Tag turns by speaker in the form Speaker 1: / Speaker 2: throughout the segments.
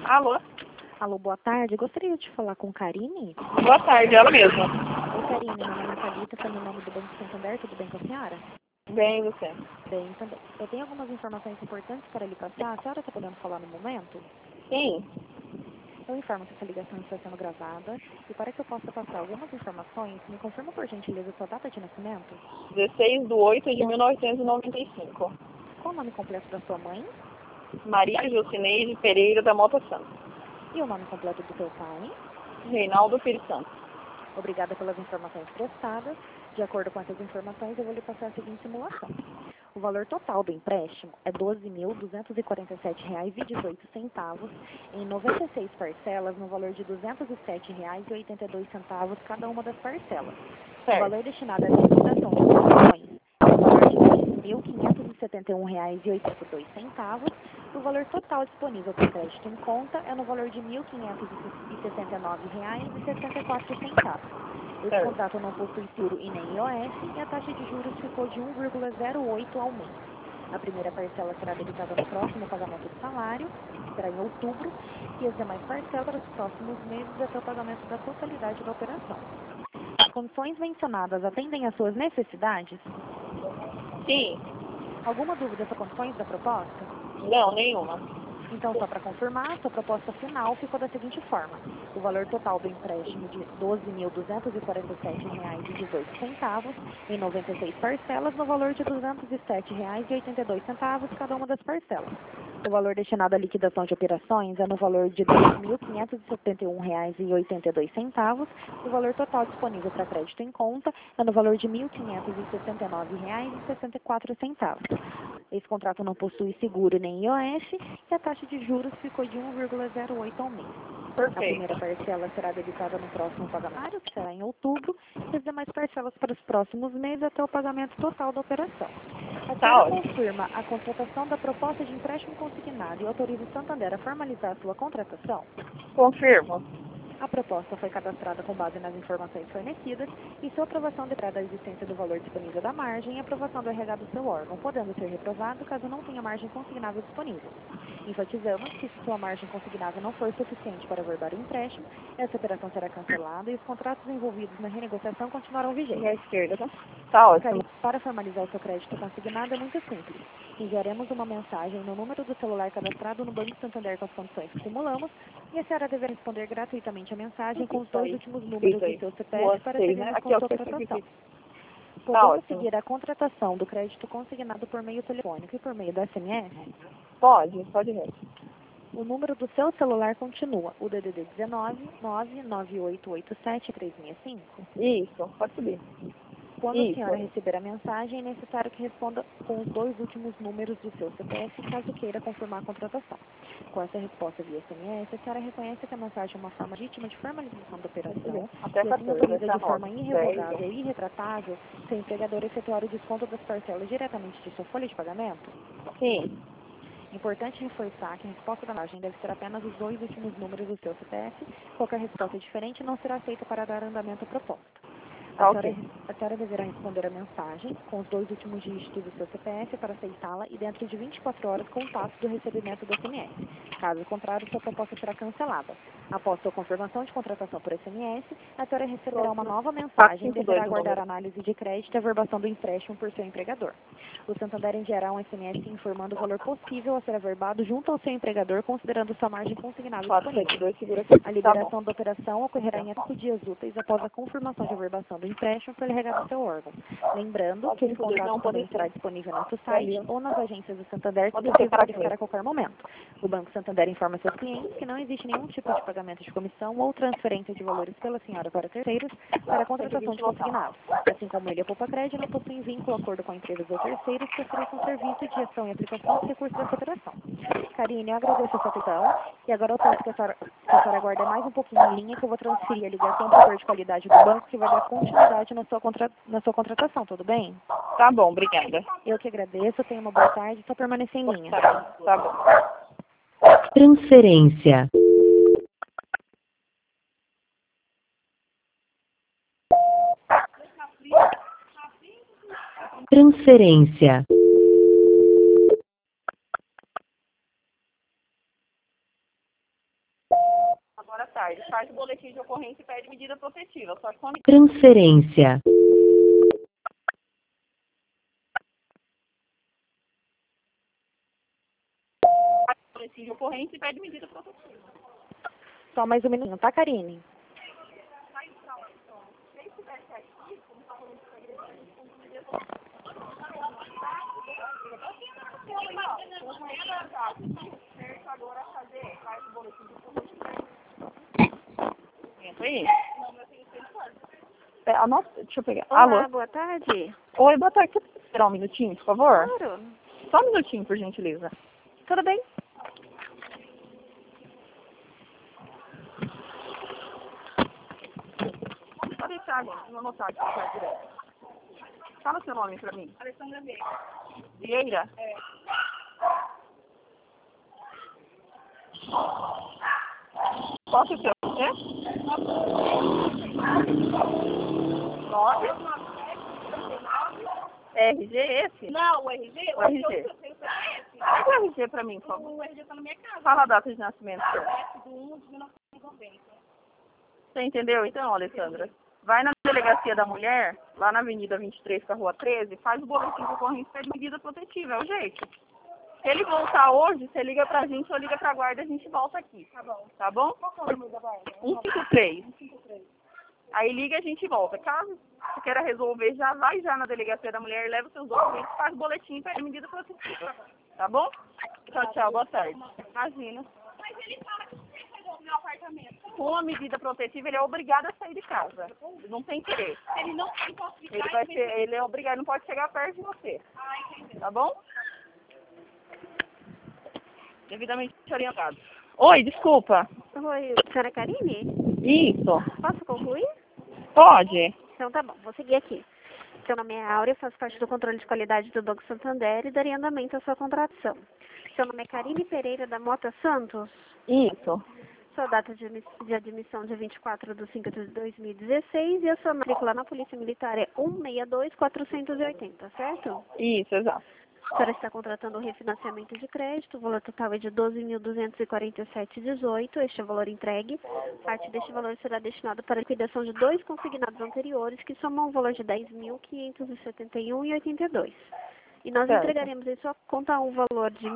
Speaker 1: Alô?
Speaker 2: Alô, boa tarde. Gostaria de falar com Karine.
Speaker 1: Boa tarde, ela mesma.
Speaker 2: Oi, Karine. Meu nome é Thalita, estou no nome do Banco Santander. Tudo bem com a senhora?
Speaker 1: Bem, você?
Speaker 2: Bem, também. Eu tenho algumas informações importantes para lhe passar. A senhora está podendo falar no momento?
Speaker 1: Sim.
Speaker 2: Eu informo que essa ligação está sendo gravada. E para que eu possa passar algumas informações, me confirma por gentileza sua data de nascimento.
Speaker 1: 16/8/1995.
Speaker 2: Qual o nome completo da sua mãe?
Speaker 1: Maria Jucineide Pereira da Mota Santos.
Speaker 2: E o nome completo do seu pai?
Speaker 1: Reinaldo Pires Santos.
Speaker 2: Obrigada pelas informações prestadas. De acordo com essas informações, eu vou lhe passar a seguinte simulação. O valor total do empréstimo é R$ 12.247,18 em 96 parcelas no valor de R$ 207,82 cada uma das parcelas. O
Speaker 1: Certo.
Speaker 2: valor destinado à liquidação de operações é o valor de R$ 2.571,82. O valor total disponível para crédito em conta é no valor de R$ 1.569,64. Esse
Speaker 1: Certo.
Speaker 2: contrato não possui seguro e nem IOF e a taxa de juros ficou de 1,08 ao mês. A primeira parcela será debitada no próximo pagamento do salário, que será em outubro, e as demais parcelas para os próximos meses até o pagamento da totalidade da operação. As condições mencionadas atendem às suas necessidades?
Speaker 1: Sim.
Speaker 2: Alguma dúvida sobre as condições da proposta?
Speaker 1: Não, nenhuma.
Speaker 2: Então, só para confirmar, sua proposta final ficou da seguinte forma. O valor total do empréstimo de R$ 12.247,18 em 96 parcelas, no valor de R$ 207,82 cada uma das parcelas. O valor destinado à liquidação de operações é no valor de R$ 2.571,82. O valor total disponível para crédito em conta é no valor de R$ 1.569,64. Esse contrato não possui seguro nem IOF e a taxa de juros ficou de 1,08 ao mês.
Speaker 1: Perfeito.
Speaker 2: A primeira parcela será debitada no próximo pagamento, que será em outubro, e as demais parcelas para os próximos meses até o pagamento total da operação. A senhora confirma a contratação da proposta de empréstimo consignado e autoriza o Santander a formalizar a sua contratação?
Speaker 1: Confirmo.
Speaker 2: A proposta foi cadastrada com base nas informações fornecidas e sua aprovação dependerá da existência do valor disponível da margem e aprovação do RH do seu órgão, podendo ser reprovado caso não tenha margem consignável disponível. Enfatizamos que se sua margem consignável não for suficiente para averbar o empréstimo, essa operação será cancelada e os contratos envolvidos na renegociação continuarão vigentes.
Speaker 1: E à esquerda, tá? Tá ótimo.
Speaker 2: Para formalizar o seu crédito consignado é muito simples. Enviaremos uma mensagem no número do celular cadastrado no Banco Santander com as condições que simulamos e a senhora deverá responder gratuitamente a mensagem com os dois últimos números do seu CPF para seguirmos com sua contratação. Podemos seguir a contratação do crédito consignado por meio telefônico e por meio do SMS?
Speaker 1: Pode ver.
Speaker 2: O número do seu celular continua, o DDD 19 99887-365.
Speaker 1: Isso, pode subir.
Speaker 2: Quando a senhora receber a mensagem, é necessário que responda com os dois últimos números do seu CPF, caso queira confirmar a contratação. Com essa resposta via SMS, a senhora reconhece que a mensagem é uma forma legítima de formalização da operação
Speaker 1: Até
Speaker 2: e assim autoriza de forma
Speaker 1: 10.
Speaker 2: irrevogável e irretratável seu empregador efetuar o desconto das parcelas diretamente de sua folha de pagamento?
Speaker 1: Sim.
Speaker 2: Importante reforçar que a resposta da margem deve ser apenas os dois últimos números do seu CPF. Qualquer resposta diferente não será aceita para dar andamento à proposta. A senhora deverá responder a mensagem com os dois últimos dígitos do seu CPF para aceitá-la e dentro de 24 horas contato do recebimento do SMS. Caso contrário, sua proposta será cancelada. Após sua confirmação de contratação por SMS, a senhora receberá uma nova mensagem e deverá aguardar a análise de crédito e a averbação do empréstimo por seu empregador. O Santander enviará um SMS informando o valor possível a ser averbado junto ao seu empregador, considerando sua margem consignável disponível. A liberação da operação ocorrerá em 5 dias úteis após a confirmação de averbação do empréstimo pelo RH do seu órgão. Lembrando que esse contrato também estará disponível no nosso site ou nas agências do Santander, que você verificar a qualquer momento. O Banco Santander informa seus clientes que não existe nenhum tipo de pagamento de comissão ou transferência de valores pela senhora para terceiros para a contratação de consignado. Assim como ele e a Poupa Crédito não possuem vínculo, acordo com empresas ou terceiros que ofereçam serviço de gestão e aplicação dos recursos dessa operação. Karine, eu agradeço a sua atenção e agora eu peço que a senhora aguarde mais um pouquinho em linha que eu vou transferir a ligação para o setor de qualidade do banco que vai dar continuidade na sua contratação, tudo bem?
Speaker 1: Tá bom, obrigada.
Speaker 2: Eu que agradeço, tenha uma boa tarde, só permanecer em linha.
Speaker 1: Tá bom.
Speaker 3: Transferência. Transferência.
Speaker 1: tarde. Faz o boletim de ocorrência e pede medida protetiva. Só que quando...
Speaker 3: Transferência.
Speaker 1: Faz o boletim de ocorrência e pede medida protetiva.
Speaker 2: Só mais um minutinho, tá, Karine?
Speaker 1: Entra aí. Nossa, deixa eu pegar.
Speaker 2: Olá,
Speaker 1: Alô?
Speaker 2: boa tarde.
Speaker 1: Oi, boa tarde. Você pode esperar um minutinho, por favor?
Speaker 2: Claro.
Speaker 1: Só um minutinho, por gentileza.
Speaker 2: Tudo bem?
Speaker 1: Pode deixar, gente. Vou anotar aqui. Tá, direto. Fala seu nome pra mim. Alessandra Vieira. Vieira? É. Qual que é o seu? Nove? RG esse?
Speaker 4: Não, o RG?
Speaker 1: O RG. Pega o RG pra mim, por favor.
Speaker 4: O RG tá na minha casa.
Speaker 1: Fala a data de nascimento. Seu.
Speaker 4: 1 de 1990.
Speaker 1: Você entendeu então, Alessandra? Vai na delegacia da mulher, lá na Avenida 23 com a Rua 13, faz o boletim de ocorrência e pede medida protetiva, é o jeito. Se ele voltar hoje, você liga pra gente ou liga pra guarda, a gente volta aqui.
Speaker 4: Tá bom.
Speaker 1: Tá bom?
Speaker 4: Qual que é o número da guarda?
Speaker 1: 153.
Speaker 4: 153.
Speaker 1: Aí liga e a gente volta. Caso você queira resolver, já vai já na delegacia da mulher, leva os seus documentos, faz o boletim e pede medida protetiva. Tá bom? Tchau, tchau. Boa tarde. Imagina.
Speaker 4: Mas ele fala que você pegou o meu apartamento.
Speaker 1: Com a medida protetiva, ele é obrigado a sair de casa. Não tem que ter.
Speaker 4: Ele não tem possibilidade
Speaker 1: Ele vai ser, ele é obrigado, não pode chegar perto de você.
Speaker 4: entendi.
Speaker 1: Tá bom? Devidamente orientado. Oi, desculpa.
Speaker 2: Oi, senhora Karine?
Speaker 1: Isso.
Speaker 2: Posso concluir?
Speaker 1: Pode?
Speaker 2: Então tá bom, vou seguir aqui. Seu nome é Áurea, faço parte do controle de qualidade do Banco Santander e daria andamento à sua contratação. Seu nome é Karine Pereira da Mota Santos.
Speaker 1: Isso.
Speaker 2: Sua data de admissão dia 24 de 5 de 2016 e a sua matrícula na Polícia Militar é 162480, certo?
Speaker 1: Isso, exato.
Speaker 2: A senhora está contratando um refinanciamento de crédito, o valor total é de 12.247,18. Este é o valor entregue. Parte deste valor será destinado para a liquidação de 2 consignados anteriores, que somam um valor de 10.571,82. E nós
Speaker 1: Certo.
Speaker 2: entregaremos em sua conta um valor de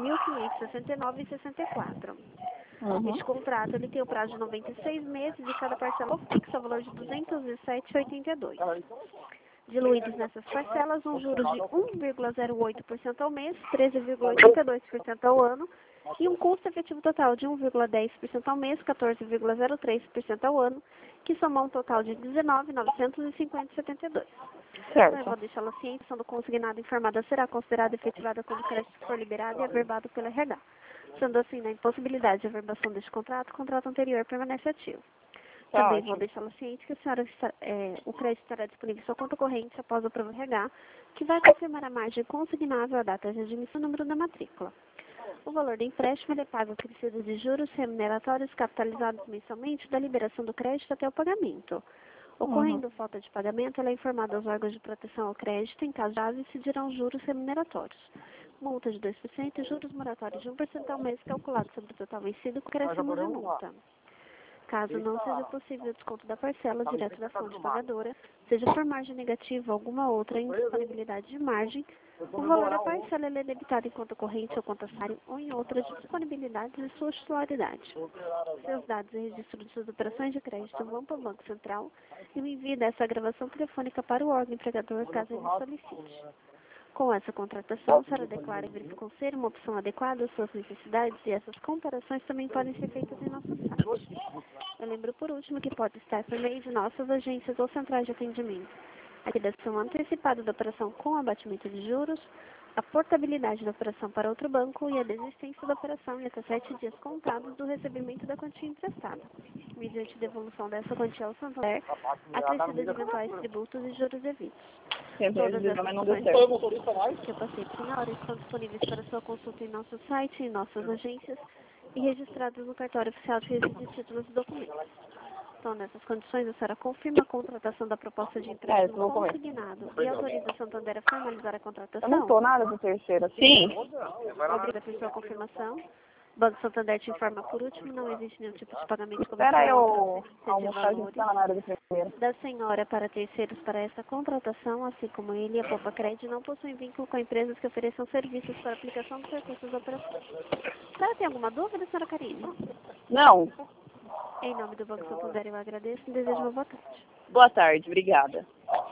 Speaker 2: 1.569,64. Este contrato ele tem o prazo de 96 meses e cada parcela fixa o valor de 207,82. Diluídos nessas parcelas, um juros de 1,08% ao mês, 13,82% ao ano e um custo efetivo total de 1,10% ao mês, 14,03% ao ano, que soma um total de 19.950,72.
Speaker 1: Certo.
Speaker 2: Eu vou deixá-la ciente, sendo consignada informada será considerada efetivada quando o crédito for liberado e averbado pela RH. Sendo assim, na impossibilidade de averbação deste contrato, o contrato anterior permanece ativo. Também vou deixá-la ciente que a senhora o crédito estará disponível em sua conta corrente após a prova RH, que vai confirmar a margem consignável, a data de admissão e o número da matrícula. O valor do empréstimo ele é pago acrescido de juros remuneratórios capitalizados mensalmente da liberação do crédito até o pagamento. Ocorrendo falta de pagamento, ela é informada aos órgãos de proteção ao crédito, em caso de incidirão juros remuneratórios. Multa de 2% e juros moratórios de 1% ao mês calculado sobre o total vencido com acréscimo de multa. Caso não seja possível o desconto da parcela direto da fonte pagadora, seja por margem negativa ou alguma outra indisponibilidade de margem, o valor da parcela é debitado em conta corrente ou conta salário ou em outras disponibilidades de sua titularidade. Seus dados e registro de suas operações de crédito vão para o Banco Central e o envio dessa gravação telefônica para o órgão empregador caso ele solicite. Com essa contratação, a senhora declara e verificou ser uma opção adequada às suas necessidades e essas comparações também podem ser feitas em nosso site. Eu lembro por último que pode estar por meio de nossas agências ou centrais de atendimento. A liquidação antecipada da operação com abatimento de juros, a portabilidade da operação para outro banco e a desistência da operação em até 7 dias contados do recebimento da quantia emprestada, mediante devolução dessa quantia ao Santander, acrescida de eventuais tributos e juros devidos. Todas essas opções que eu passei para a senhora estão disponíveis para sua consulta em nosso site, em nossas agências e registradas no cartório oficial de registro de títulos e documentos. Então, nessas condições, a senhora confirma a contratação da proposta de empréstimo consignado e autoriza a Santander a formalizar a contratação?
Speaker 1: Eu não tô nada do terceiro. Sim.
Speaker 2: Obrigada por sua confirmação.
Speaker 3: Banco Santander te informa por último, não existe nenhum tipo de pagamento de
Speaker 1: Espera eu
Speaker 3: transferência de
Speaker 1: almoçar, a gente
Speaker 3: valores
Speaker 1: tá na área do primeiro.
Speaker 3: da senhora para terceiros para esta contratação, assim como ele e a Poupa Cred não possuem vínculo com empresas que ofereçam serviços para aplicação dos recursos da operação. A senhora tem alguma dúvida, senhora Karine?
Speaker 1: Não.
Speaker 3: Em nome do Banco Santander eu agradeço e desejo uma boa tarde.
Speaker 1: Boa tarde, obrigada.